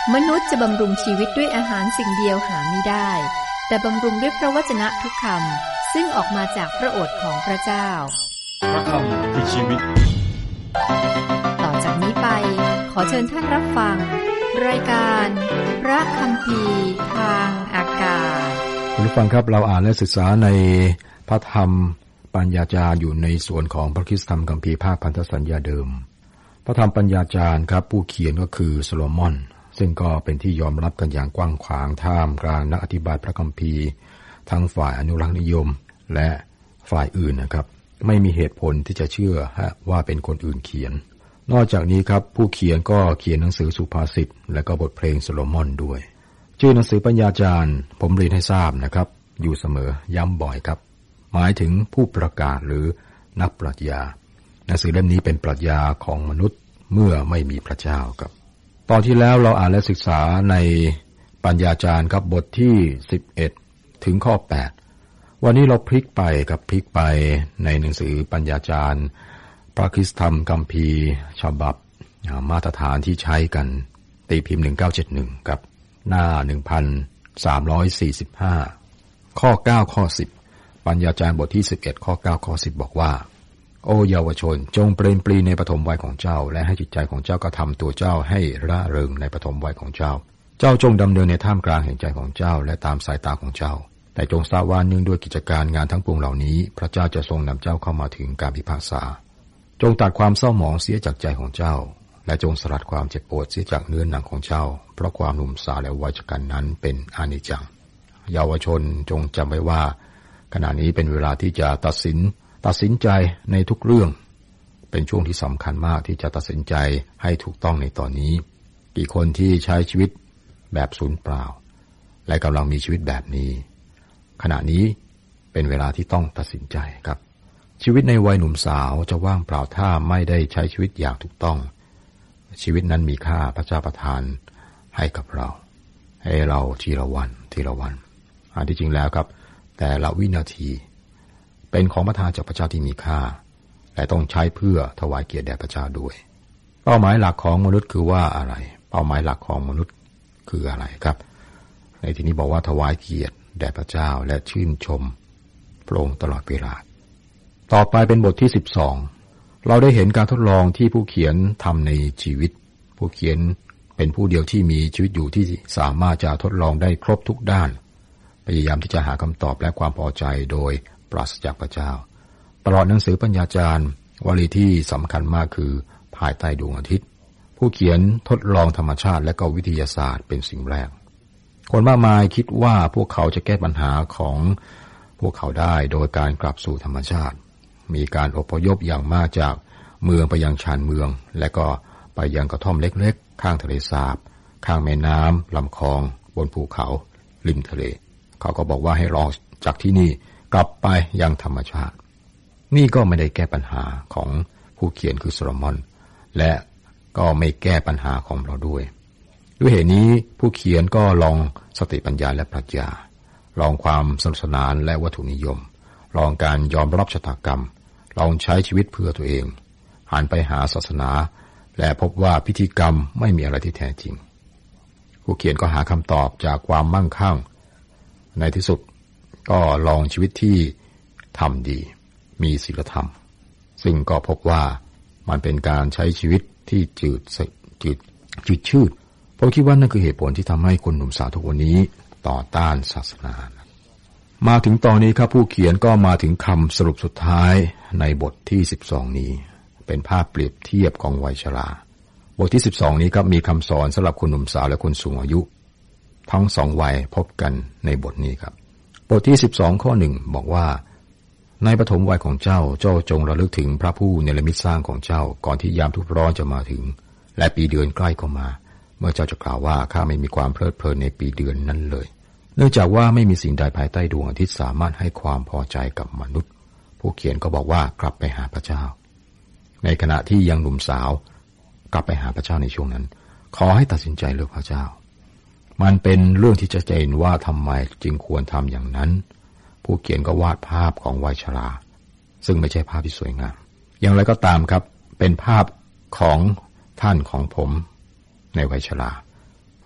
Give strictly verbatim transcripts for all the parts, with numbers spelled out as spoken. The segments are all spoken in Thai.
มนุษย์จะบำรุงชีวิตด้วยอาหารสิ่งเดียวหาไม่ได้แต่บำรุงด้วยพระวจนะทุกคำซึ่งออกมาจากพระโอษฐ์ของพระเจ้าพระคำคือชีวิตต่อจากนี้ไปขอเชิญท่านรับฟังรายการพระคัมภีร์ทางอากาศคุณผู้ฟังครับเราอ่านและศึกษาในพระธรรมปัญญาจารย์อยู่ในส่วนของพระคริสตธรรมคัมภีร์ภาคพันธสัญญาเดิมพระธรรมปัญญาจารย์ครับผู้เขียนก็คือโซโลมอนซึ่งก็เป็นที่ยอมรับกันอย่างกว้างขวางท่ามกลางนักอธิบายพระคัมภีร์ทั้งฝ่ายอนุรักษ์นิยมและฝ่ายอื่นนะครับไม่มีเหตุผลที่จะเชื่อว่าเป็นคนอื่นเขียนนอกจากนี้ครับผู้เขียนก็เขียนหนังสือสุภาษิตและก็บทเพลงโซโลมอนด้วยชื่อหนังสือปัญญาจารย์ผมเรียนให้ทราบนะครับอยู่เสมอย้ำบ่อยครับหมายถึงผู้ประกาศหรือนักปรัชญาหนังสือเล่มนี้เป็นปรัชญาของมนุษย์เมื่อไม่มีพระเจ้าครับตอนที่แล้วเราอ่านและศึกษาในปัญญาจารย์ครับบทที่สิบเอ็ดถึงข้อแปดวันนี้เราพลิกไปกับพลิกไปในหนังสือปัญญาจารย์พระคริสตธรรมคัมภีร์ฉบับมาตรฐานที่ใช้กันตีพิมพ์หนึ่งเก้าเจ็ดหนึ่งกับหน้า หนึ่งพันสามร้อยสี่สิบห้า ข้อเก้าข้อสิบปัญญาจารย์บทที่สิบเอ็ดข้อเก้าข้อสิบบอกว่าโอ้เยาวชนจงเปรมปรีในปฐมวัยของเจ้าและให้จิตใจของเจ้ากระทำตัวเจ้าให้ร่าเริงในปฐมวัยของเจ้าเจ้าจงดำเนินในท่ามกลางแห่งใจของเจ้าและตามสายตาของเจ้าแต่จงทราบว่าเนื่องด้วยกิจการงานทั้งปวงเหล่านี้พระเจ้าจะทรงนำเจ้าเข้ามาถึงการพิพากษาจงตัดความเศร้าหมองเสียจากใจของเจ้าและจงสลัดความเจ็บปวดเสียจากเนื้อหนังของเจ้าเพราะความหนุ่มสาวและวัยชกันนั้นเป็นอนิจจังเยาวชนจงจำไว้ว่าขณะนี้เป็นเวลาที่จะตัดสินตัดสินใจในทุกเรื่องเป็นช่วงที่สำคัญมากที่จะตัดสินใจให้ถูกต้องในตอนนี้กี่คนที่ใช้ชีวิตแบบสูญเปล่าและกำลังมีชีวิตแบบนี้ขณะนี้เป็นเวลาที่ต้องตัดสินใจครับชีวิตในวัยหนุ่มสาวจะว่างเปล่าถ้าไม่ได้ใช้ชีวิตอย่างถูกต้องชีวิตนั้นมีค่าพระเจ้าประทานให้กับเราให้เราทีละวันทีละวันอันที่จริงแล้วครับแต่ละวินาทีเป็นของประทานจากพระเจ้าที่มีค่าและต้องใช้เพื่อถวายเกียรติแด่พระเจ้าด้วยเป้าหมายหลักของมนุษย์คือว่าอะไรเป้าหมายหลักของมนุษย์คืออะไรครับในที่นี้บอกว่าถวายเกียรติแด่พระเจ้าและชื่นชมพระองค์ตลอดเวลาต่อไปเป็นบทที่สิบสองเราได้เห็นการทดลองที่ผู้เขียนทำในชีวิตผู้เขียนเป็นผู้เดียวที่มีชีวิตอยู่ที่สามารถจะทดลองได้ครบทุกด้านพยายามที่จะหาคำตอบและความพอใจโดยปราศจากพระเจ้าตลอดหนังสือปัญญาจารย์วลีที่สำคัญมากคือภายใต้ดวงอาทิตย์ผู้เขียนทดลองธรรมชาติและก็วิทยาศาสตร์เป็นสิ่งแรกคนมากมายคิดว่าพวกเขาจะแก้ปัญหาของพวกเขาได้โดยการกลับสู่ธรรมชาติมีการอพยพอย่างมากจากเมืองไปยังชานเมืองและก็ไปยังกระท่อมเล็กๆข้างทะเลสาบข้างแม่น้ำลำคลองบนภูเขาริมทะเลเขาก็บอกว่าให้ลองจากที่นี่กลับไปยังธรรมชาตินี่ก็ไม่ได้แก้ปัญหาของผู้เขียนคือโซโลมอนและก็ไม่แก้ปัญหาของเราด้วยด้วยเหตุนี้ผู้เขียนก็ลองสติปัญญาและปรัชญาลองความสนุกสนานและวัตถุนิยมลองการยอมรับชะตากรรมลองใช้ชีวิตเพื่อตัวเองหันไปหาศาสนาและพบว่าพิธีกรรมไม่มีอะไรที่แท้จริงผู้เขียนก็หาคำตอบจากความมั่งคั่งในที่สุดก็ลองชีวิตที่ทำดีมีศีลธรรมซึ่งก็พบว่ามันเป็นการใช้ชีวิตที่จืดจืดจืดชืดผมคิดว่านั่นคือเหตุผลที่ทำให้คนหนุ่มสาวทุกวันนี้ต่อต้านศาสนามาถึงตอนนี้ครับผู้เขียนก็มาถึงคำสรุปสุดท้ายในบทที่สิบสองนี้เป็นภาพเปรียบเทียบของวัยชราบทที่สิบสองนี้ครับมีคำสอนสำหรับคนหนุ่มสาวและคนสูงอายุทั้งสองวัยพบกันในบทนี้ครับบทที่สิบสองข้อหนึ่งบอกว่าในปฐมวัยของเจ้าเจ้าจงระลึกถึงพระผู้เนรมิตสร้างของเจ้าก่อนที่ยามทุกข์ร้อนจะมาถึงและปีเดือนใกล้เข้ามาเมื่อเจ้าจะกล่าวว่าข้าไม่มีความเพลิดเพลินในปีเดือนนั้นเลยเนื่องจากว่าไม่มีสิ่งใดภายใต้ดวงอาทิตย์สามารถให้ความพอใจกับมนุษย์ผู้เขียนก็บอกว่ากลับไปหาพระเจ้าในขณะที่ยังหนุ่มสาวกลับไปหาพระเจ้าในช่วงนั้นขอให้ตัดสินใจเลือกพระเจ้ามันเป็นเรื่องที่จะเห็นว่าทำไมจึงควรทำอย่างนั้นผู้เขียนก็วาดภาพของวัยชราซึ่งไม่ใช่ภาพที่สวยงามอย่างไรก็ตามครับเป็นภาพของท่านของผมในวัยชรา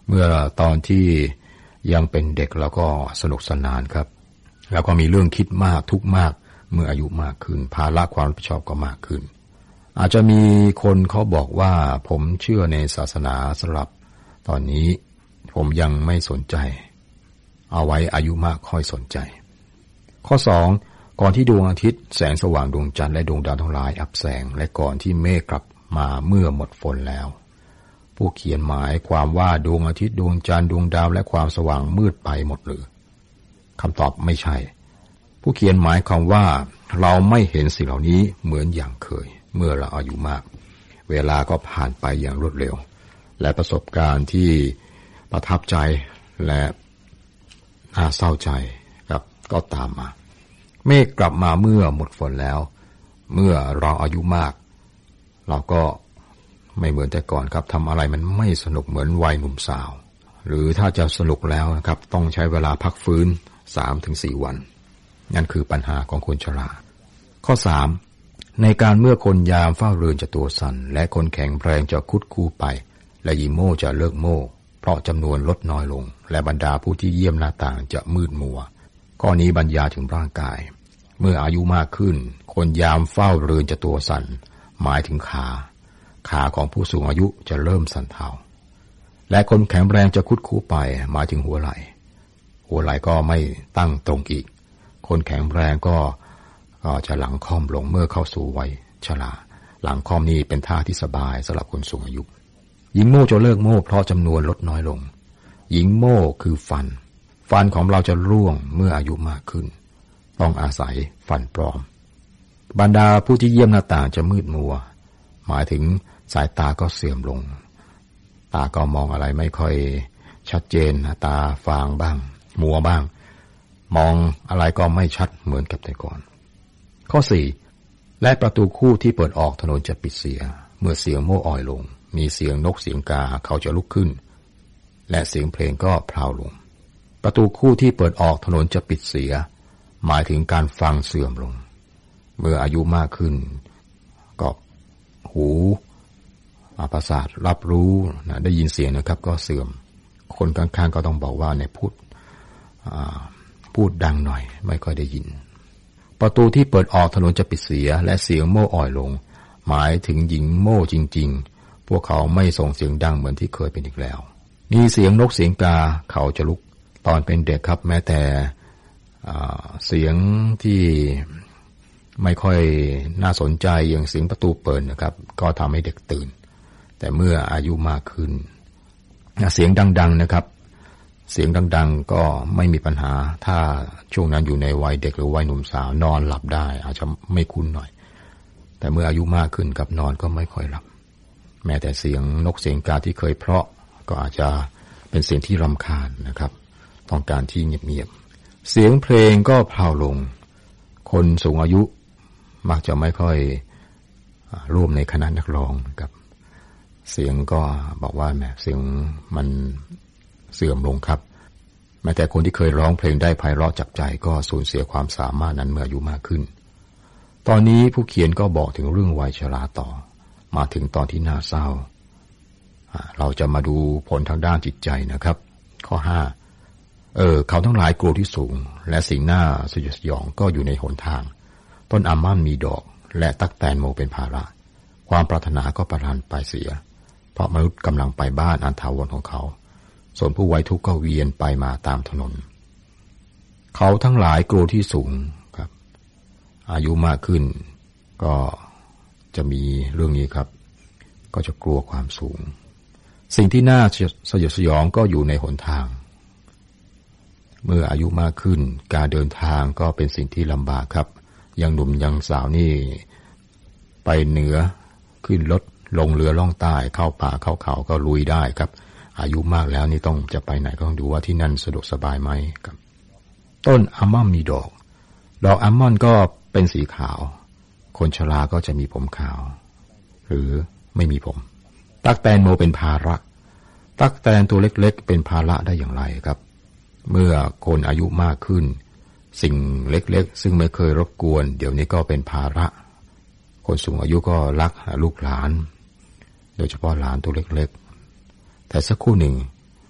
เมื่อตอนที่ยังเป็นเด็กแล้วก็สนุกสนานครับแล้วก็มีเรื่องคิดมากทุกข์มากเมื่ออายุมากขึ้นภาระความรับผิดชอบก็มากขึ้นอาจจะมีคนเขาบอกว่าผมเชื่อในศาสนาสำหรับตอนนี้ผมยังไม่สนใจเอาไว้อายุมากค่อยสนใจข้อสองก่อนที่ดวงอาทิตย์แสงสว่างดวงจันทร์และดวงดาวทั้งหลายอับแสงและก่อนที่เมฆกลับมาเมื่อหมดฝนแล้วผู้เขียนหมายความว่าดวงอาทิตย์ดวงจันทร์ดวงดาวและความสว่างมืดไปหมดหรือคำตอบไม่ใช่ผู้เขียนหมายความว่าเราไม่เห็นสิ่งเหล่านี้เหมือนอย่างเคยเมื่อเราอายุมากเวลาก็ผ่านไปอย่างรวดเร็วและประสบการณ์ที่ประทับใจและน่าเศร้าใจครับก็ตามมาเมฆกลับมาเมื่อหมดฝนแล้วเมื่อเราอายุมากเราก็ไม่เหมือนแต่ก่อนครับทำอะไรมันไม่สนุกเหมือนวัยหนุ่มสาวหรือถ้าจะสนุกแล้วนะครับต้องใช้เวลาพักฟื้น สามถึงสี่ วันนั่นคือปัญหาของคนชราข้อสามในการเมื่อคนยามเฝ้าเรือนจะตัวสั่นและคนแข็งแรงจะคุดคู่ไปและหญิงโม่จะเลิกโม่เพราะจำนวนลดน้อยลงและบรรดาผู้ที่เยี่ยมหน้าต่างจะมืดมัวข้อนี้บรรยายถึงร่างกายเมื่ออายุมากขึ้นคนยามเฝ้าเรือนจะตัวสั่นหมายถึงขาขาของผู้สูงอายุจะเริ่มสั่นเทาและคนแข็งแรงจะคุดคู่ไปหมายถึงหัวไหล่หัวไหล่ก็ไม่ตั้งตรงอีกคนแข็งแรงก็ก็จะหลังค่อมลงเมื่อเข้าสู่วัยชราหลังค่อมนี้เป็นท่าที่สบายสำหรับคนสูงอายุหญิงโม่จะเลิกโม่เพราะจำนวนลดน้อยลงหญิงโม่คือฟันฟันของเราจะร่วงเมื่ออายุมากขึ้นต้องอาศัยฟันปลอมบรรดาผู้ที่เยี่ยมหน้าต่างจะมืดมัวหมายถึงสายตาก็เสื่อมลงตาก็มองอะไรไม่ค่อยชัดเจนตาฟางบ้างมัวบ้างมองอะไรก็ไม่ชัดเหมือนกับแต่ก่อนข้อสี่และประตูคู่ที่เปิดออกถนนจะปิดเสียเมื่อเสียงโม่อ่อยลงมีเสียงนกเสียงกาเขาจะลุกขึ้นและเสียงเพลงก็เพลาลงประตูคู่ที่เปิดออกถนนจะปิดเสียหมายถึงการฟังเสื่อมลงเมื่ออายุมากขึ้นก็หูประสาทรับรู้นะได้ยินเสียงนะครับก็เสื่อมคนข้างๆก็ต้องบอกว่าเนี่ยพูดพูดดังหน่อยไม่ค่อยได้ยินประตูที่เปิดออกถนนจะปิดเสียและเสียงโม่อ่อยลงหมายถึงหญิงโม่จริงๆพวกเขาไม่ส่งเสียงดังเหมือนที่เคยเป็นอีกแล้วมีเสียงนกเสียงกาเขาจะลุกตอนเป็นเด็กครับแม้แต่เสียงที่ไม่ค่อยน่าสนใจอย่างเสียงประตูเปิดนะครับก็ทำให้เด็กตื่นแต่เมื่ออายุมากขึ้นเสียงดังๆนะครับเสียงดังๆก็ไม่มีปัญหาถ้าช่วงนั้นอยู่ในวัยเด็กหรือวัยหนุ่มสาวนอนหลับได้อาจจะไม่คุ้นหน่อยแต่เมื่ออายุมากขึ้นกับนอนก็ไม่ค่อยหลับแม้แต่เสียงนกเสียงกาที่เคยเพราะก็อาจจะเป็นเสียงที่รำคาญนะครับต้องการที่เงียบๆเสียงเพลงก็เพลาลงคนสูงอายุมักจะไม่ค่อยร่วมในคณะนักร้องครับเสียงก็บอกว่าแหมเสียงมันเสื่อมลงครับแม้แต่คนที่เคยร้องเพลงได้ไพเราะจับใจก็สูญเสียความสามารถนั้นเมื่ออายุมากขึ้นตอนนี้ผู้เขียนก็บอกถึงเรื่องวัยชราต่อมาถึงตอนที่น่าเศร้าเราจะมาดูผลทางด้านจิตใจนะครับข้อห้าเออเขาทั้งหลายกลัวที่สูงและสิ่งหน้าสยดสยองก็อยู่ในหนทางต้นอัลมอนด์มีดอกและตั๊กแตนโมเป็นภาระความปรารถนาก็ประทานไปเสียเพราะมนุษย์กำลังไปบ้านอันถาวรของเขาส่วนผู้ไว้ทุกข์ก็เวียนไปมาตามถนนเขาทั้งหลายกลัวที่สูงครับอายุมากขึ้นก็จะมีเรื่องนี้ครับก็จะกลัวความสูงสิ่งที่น่าสยดสยองก็อยู่ในหนทางเมื่ออายุมากขึ้นการเดินทางก็เป็นสิ่งที่ลำบากครับยังหนุ่มยังสาวนี่ไปเหนือขึ้นรถลงเรือล่องใต้เข้าป่าเข้าเขาก็ลุยได้ครับอายุมากแล้วนี่ต้องจะไปไหนก็ต้องดูว่าที่นั่นสะดวกสบายไหมครับต้นอัลมอนด์มีดอกดอกอัลมอนด์ก็เป็นสีขาวคนชราก็จะมีผมขาวหรือไม่มีผมตั๊กแตนโมเป็นภาระตั๊กแตนตัวเล็กๆเป็นภาระได้อย่างไรครับเมื่อคนอายุมากขึ้นสิ่งเล็กๆซึ่งไม่เคยรบกวนเดี๋ยวนี้ก็เป็นภาระคนสูงอายุก็รักลูกหลานโดยเฉพาะหลานตัวเล็กๆแต่สักครู่หนึ่ง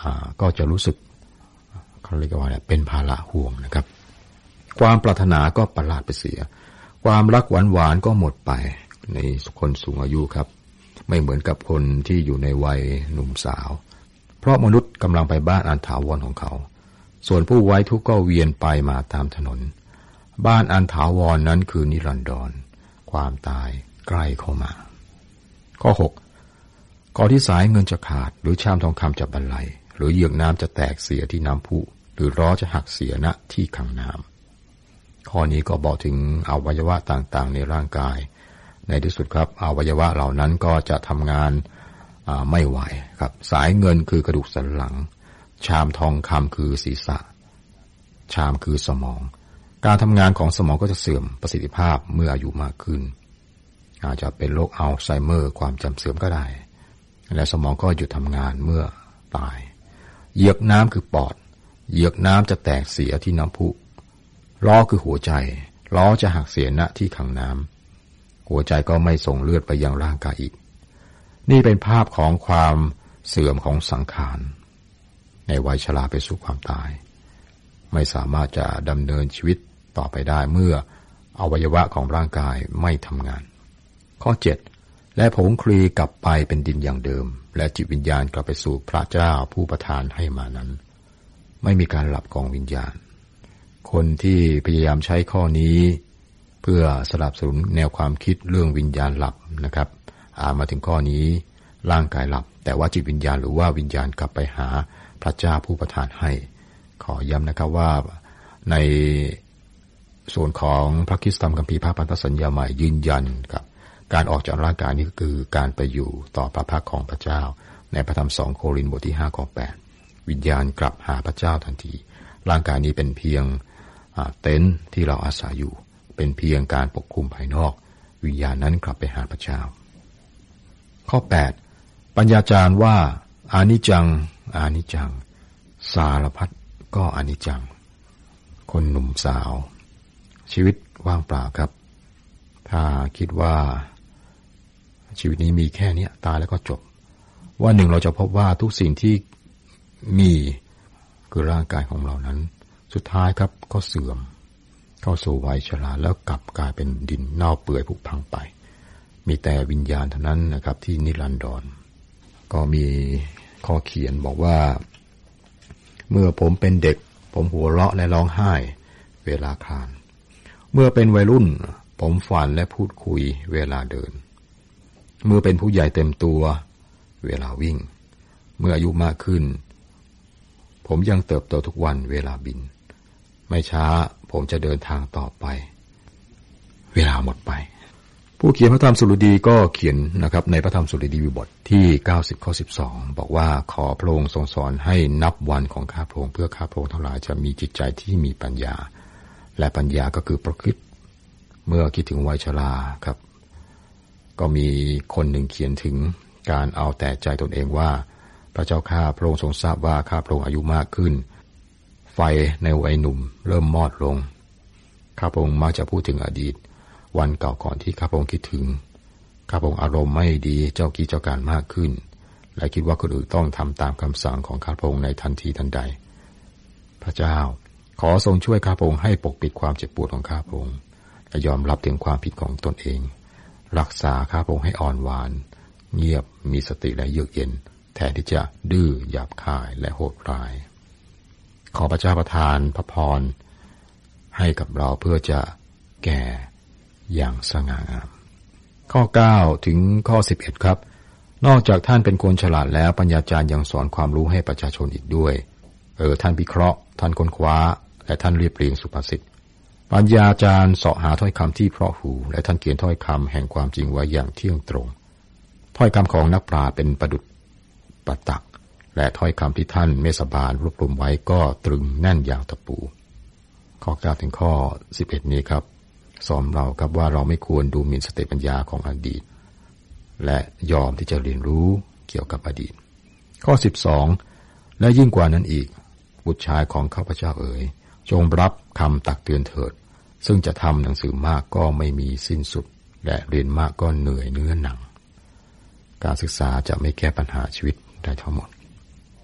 ก็จะรู้สึกเขาเรียกว่าเป็นภาระห่วงนะครับความปรารถนาก็ประหลาดไปเสียความรักหวานหวานก็หมดไปในคนสูงอายุครับไม่เหมือนกับคนที่อยู่ในวัยหนุ่มสาวเพราะมนุษย์กำลังไปบ้านอันถาวรของเขาส่วนผู้ไว้ทุกข์ก็เวียนไปมาตามถนนบ้านอันถาวรนั้นคือนิรันดรความตายใกล้เข้ามาข้อหกก่อนที่สายเงินจะขาดหรือชามทองคำจะบรรลัยหรือเหยือกน้ำจะแตกเสียที่น้ำพุหรือล้อจะหักเสียณที่ขังน้ำข้อนี้ก็บอกถึงอวัยวะต่างๆในร่างกายในที่สุดครับอวัยวะเหล่านั้นก็จะทำงานไม่ไหวครับสายเงินคือกระดูกสันหลังชามทองคำคือศีรษะชามคือสมองการทำงานของสมองก็จะเสื่อมประสิทธิภาพเมื่ออายุมากขึ้นอาจจะเป็นโรคอัลไซเมอร์ความจำเสื่อมก็ได้และสมองก็หยุดทำงานเมื่อตายเหยือกน้ำคือปอดเหยือกน้ำจะแตกเสียที่น้ำพุล้อคือหัวใจล้อจะหักเสียณที่ขังน้ำหัวใจก็ไม่ส่งเลือดไปยังร่างกายอีกนี่เป็นภาพของความเสื่อมของสังขารในวัยชราไปสู่ความตายไม่สามารถจะดำเนินชีวิตต่อไปได้เมื่ออวัยวะของร่างกายไม่ทำงานข้อเจ็ดและผงคลีกลับไปเป็นดินอย่างเดิมและจิตวิญญาณกลับไปสู่พระเจ้าผู้ประทานให้มานั้นไม่มีการหลับของวิญญาณคนที่พยายามใช้ข้อนี้เพื่อสนับสนุนแนวความคิดเรื่องวิญญาณหลับนะครับอ่านมาถึงข้อนี้ร่างกายหลับแต่ว่าจิตวิญญาณหรือว่าวิญญาณกลับไปหาพระเจ้าผู้ประทานให้ขอย้ำนะครับว่าในส่วนของพระคริสตธรรมคัมภีร์พระพันธสัญญาใหม่ยืนยันครับการออกจากร่างกายนี้ก็คือการไปอยู่ต่อพระพักของพระเจ้าในพระธรรมสองโครินธ์บทที่ห้าข้อแปดวิญญาณกลับหาพระเจ้าทันทีร่างกายนี้เป็นเพียงเต็นท์ที่เราอาศัยอยู่เป็นเพียงการปกคลุมภายนอกวิญญาณนั้นกลับไปหาพระเจ้าข้อแปดปัญญาจารย์ว่าอานิจจังอานิจจังสารพัดก็อานิจจังคนหนุ่มสาวชีวิตว่างเปล่าครับถ้าคิดว่าชีวิตนี้มีแค่นี้ตายแล้วก็จบว่าหนึ่งเราจะพบว่าทุกสิ่งที่มีคือร่างกายของเรานั้นสุดท้ายครับก็เสื่อมเข้าสู่วัยชราแล้วกลับกลายเป็นดินเน่าเปื่อยผุพังไปมีแต่วิญญาณเท่านั้นนะครับที่นิรันดรก็มีข้อเขียนบอกว่าเมื่อผมเป็นเด็กผมหัวเราะและร้องไห้เวลาคลานเมื่อเป็นวัยรุ่นผมฝันและพูดคุยเวลาเดินเมื่อเป็นผู้ใหญ่เต็มตัวเวลาวิ่งเมื่ออายุมากขึ้นผมยังเติบโตทุกวันเวลาบินไม่ช้าผมจะเดินทางต่อไปเวลาหมดไปผู้เขียนพระธรรมสุรดีก็เขียนนะครับในพระธรรมสุรดีบทที่เก้าสิบข้อสิบสองบอกว่าขอพระองค์ทรงสอนให้นับวันของข้าพระองค์เพื่อข้าพระองค์ทั้งหลายจะมีจิตใจที่มีปัญญาและปัญญาก็คือประพฤติเมื่อคิดถึงวัยชราครับก็มีคนหนึ่งเขียนถึงการเอาแต่ใจตนเองว่าพระเจ้าข้าพระองค์ทรงทราบว่าข้าพระองค์อายุมากขึ้นไฟในวัยหนุ่มเริ่มมอดลงข้าพระองค์มักจะพูดถึงอดีตวันเก่าก่อนที่ข้าพระองค์คิดถึงข้าพระองค์อารมณ์ไม่ดีเจ้ากี้เจ้าการมากขึ้นและคิดว่าคนอื่นต้องทำตามคำสั่งของข้าพระองค์ในทันทีทันใดพระเจ้าขอทรงช่วยข้าพระองค์ให้ปกปิดความเจ็บปวดของข้าพระองค์และยอมรับถึงความผิดของตนเองรักษาข้าพระองค์ให้อ่อนหวานเงียบมีสติและเยือกเย็นแทนที่จะดื้อหยาบคายและโหดร้ายขอพระเจ้าประทานพระพรให้กับเราเพื่อจะแก่อย่างสง่างามข้อเก้าถึงข้อสิบเอ็ดครับนอกจากท่านเป็นคนฉลาดแล้วปัญญาจารย์ยังสอนความรู้ให้ประชาชนอีกด้วยเออท่านวิเคราะห์ท่านค้นคว้าและท่านเรียบเรียงสุภาษิตปัญญาจารย์เสาะหาถ้อยคำที่เพราะหูและท่านเขียนถ้อยคำแห่งความจริงไว้อย่างเที่ยงตรงถ้อยคำของนักปราชญ์เป็นประดุจประตักและถ้อยคำที่ท่านเมสบาลรวบรวมไว้ก็ตรึงแน่นอย่างตะปูข้อเก้าถึงข้อสิบเอ็ดนี้ครับสอนเราครับว่าเราไม่ควรดูหมิ่นสติปัญญาของอดีตและยอมที่จะเรียนรู้เกี่ยวกับอดีตข้อสิบสองและยิ่งกว่านั้นอีกบุตรชายของข้าพเจ้าเอ๋ยจงรับคำตักเตือนเถิดซึ่งจะทำหนังสือมากก็ไม่มีสิ้นสุดและเรียนมากก็เหนื่อยเนื้อหนังการศึกษาจะไม่แก้ปัญหาชีวิตได้ทั้งหมด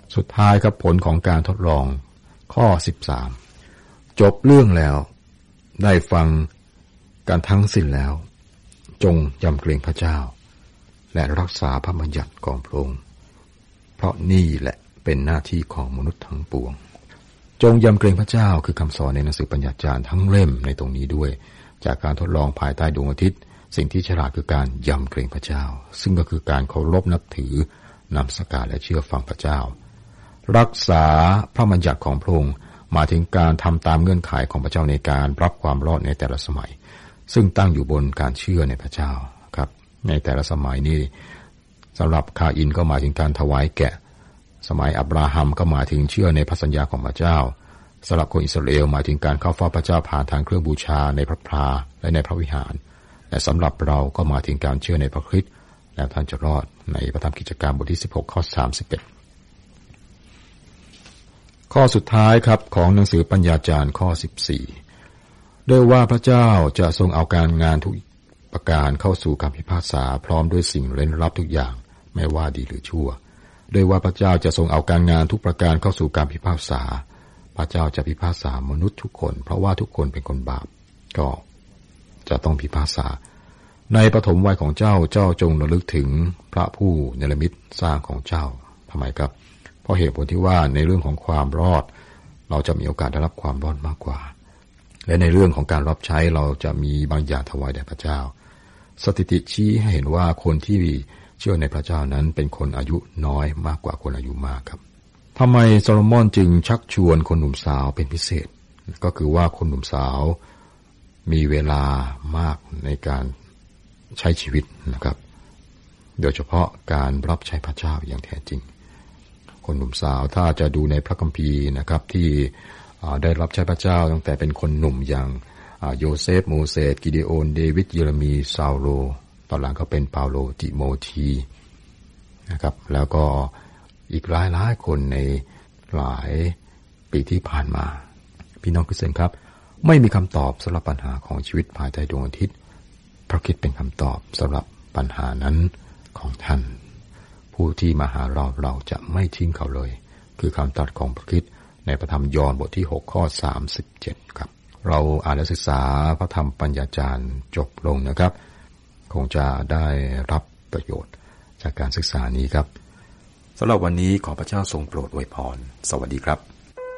สุดท้ายครับผลของการทดลองข้อสิบสามจบเรื่องแล้วได้ฟังการทั้งสิ้นแล้วจงยำเกรงพระเจ้าและรักษาพระบัญญัติของพระองค์เพราะนี่แหละเป็นหน้าที่ของมนุษย์ทั้งปวงจงยำเกรงพระเจ้าคือคำสอนในหนังสือปัญญาจารย์ทั้งเล่มในตรงนี้ด้วยจากการทดลองภายใต้ดวงอาทิตย์สิ่งที่ฉลาดคือการยำเกรงพระเจ้าซึ่งก็คือการเคารพนับถือนมัสการและเชื่อฟังพระเจ้ารักษาพระบัญญัติของพระองค์หมายถึงการทำตามเงื่อนไขของพระเจ้าในการรับความรอดในแต่ละสมัยซึ่งตั้งอยู่บนการเชื่อในพระเจ้าครับในแต่ละสมัยนี้สำหรับคาอินก็หมายถึงการถวายแกะสมัยอับราฮัมก็หมายถึงเชื่อในพระสัญญาของพระเจ้าสำหรับคนอิสราเอลหมายถึงการเข้าเฝ้าพระเจ้าผ่านทางเครื่องบูชาในพระพลาและในพระวิหารและสำหรับเราก็หมายถึงการเชื่อในพระคริสต์แล้วท่านจะรอดในพระธรรมกิจการบทที่สิบหกข้อสามสิบเอ็ดข้อสุดท้ายครับของหนังสือปัญญาจารย์ข้อสิบสี่ด้วยว่าพระเจ้าจะทรงเอาการงานทุกประการเข้าสู่การพิพากษาพร้อมด้วยสิ่งเร้นลับทุกอย่างไม่ว่าดีหรือชั่วด้วยว่าพระเจ้าจะทรงเอาการงานทุกประการเข้าสู่การพิพากษาพระเจ้าจะพิพากษามนุษย์ทุกคนเพราะว่าทุกคนเป็นคนบาปก็จะต้องพิพากษาในปฐมวัยของเจ้าเจ้าจงระลึกถึงพระผู้เนรมิตสร้างของเจ้าทำไมครับเพราะเหตุผลที่ว่าในเรื่องของความรอดเราจะมีโอกาสได้รับความรอดมากกว่าและในเรื่องของการรับใช้เราจะมีบางอย่างถวายแด่พระเจ้าสถิติชี้ให้เห็นว่าคนที่เชื่อในพระเจ้านั้นเป็นคนอายุน้อยมากกว่าคนอายุมากครับทำไมโซโลมอนจึงชักชวนคนหนุ่มสาวเป็นพิเศษก็คือว่าคนหนุ่มสาวมีเวลามากในการใช้ชีวิตนะครับโดยเฉพาะการรับใช้พระเจ้าอย่างแท้จริงคนหนุ่มสาวถ้าจะดูในพระคัมภีร์นะครับที่ได้รับใช้พระเจ้าตั้งแต่เป็นคนหนุ่มอย่างโยเซฟโมเสสกิเดโอนเดวิดเยเรมีซาโลตอนหลังก็เป็นเปาโลติโมธีนะครับแล้วก็อีกหลายหลายคนในหลายปีที่ผ่านมาพี่น้องคริสเตียนครับไม่มีคำตอบสำหรับปัญหาของชีวิตภายใต้ดวงอาทิตย์พระคริสต์เป็นคำตอบสำหรับปัญหานั้นของท่านผู้ที่มาหาเราเราจะไม่ทิ้งเขาเลยคือคำตรัสของพระคริสต์ในพระธรรมยอห์นบทที่หกข้อสามสิบเจ็ดครับเราอ่านและศึกษาพระธรรมปัญญาจารย์จบลงนะครับคงจะได้รับประโยชน์จากการศึกษานี้ครับสำหรับวันนี้ขอพระเจ้าทรงโปรดอวยพรสวัสดีครับ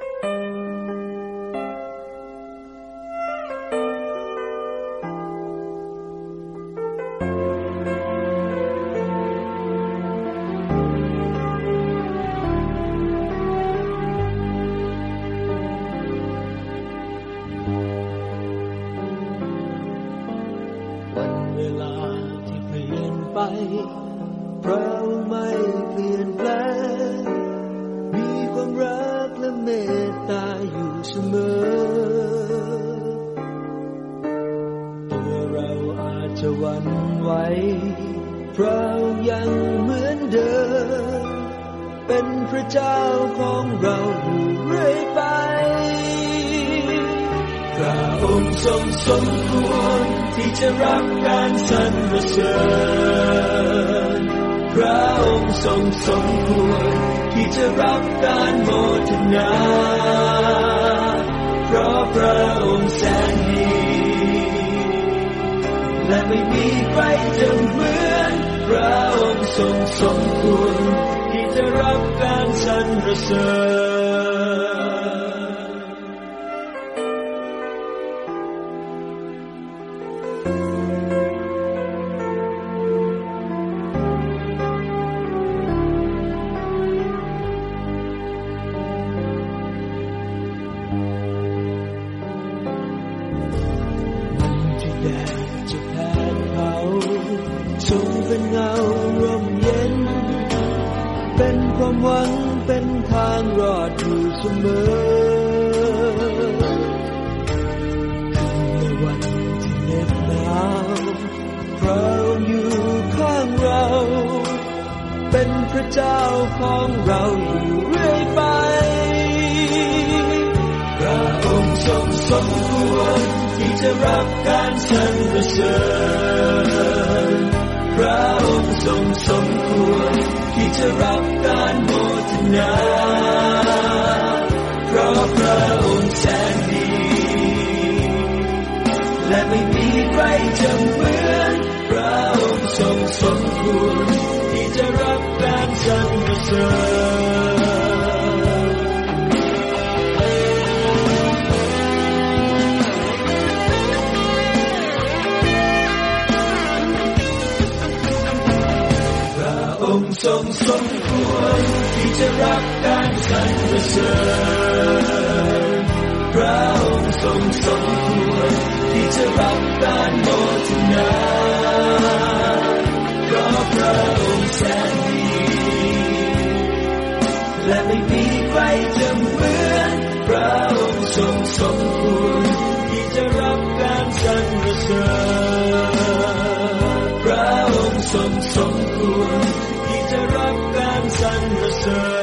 พระองค์ไม่เปลี่ยนแปลงมีความรักและเมตตาอยู่เสมอตัวเราอาจจะหวั่นไหวพระองค์ยังเหมือนเดิมเป็นพระเจ้าของเราอยู่เรื่อยไปพระองค์ทรงสมควรที่จะรับการสรรเสริญพระองค์ทรงสมควรที่จะรับการโมทนาเพราะพระองค์แสนดีและไม่มีใครจะเหมือนพระองค์ทรงสมควรที่จะรับการสรรเสริญเป็นเงาร่มเย็นเป็นความหวังเป็นทางรอดอยู่เสมอในวันที่เหน็บหนาวพระองค์อยู่ข้างเราเป็นพระเจ้าของเราอยู่เรื่อยไปพระองค์ทรงสมควรที่จะรับการสรรเสริญพระองค์ทรงสมควรที่จะรับการโมทนาจะรับการสรรเสริญองค์ทรงสมควรที่จะรับการสรรเสริญพระองค์ทรงสมควรที่จะรับการโมทนาเพราะพระองค์แสนดีและไม่มีใครจะเหมือนพระองค์ทรงสมควรที่จะรับการสรรเสริญพระองค์ทรงสมควรจะรับการสรรเสริญ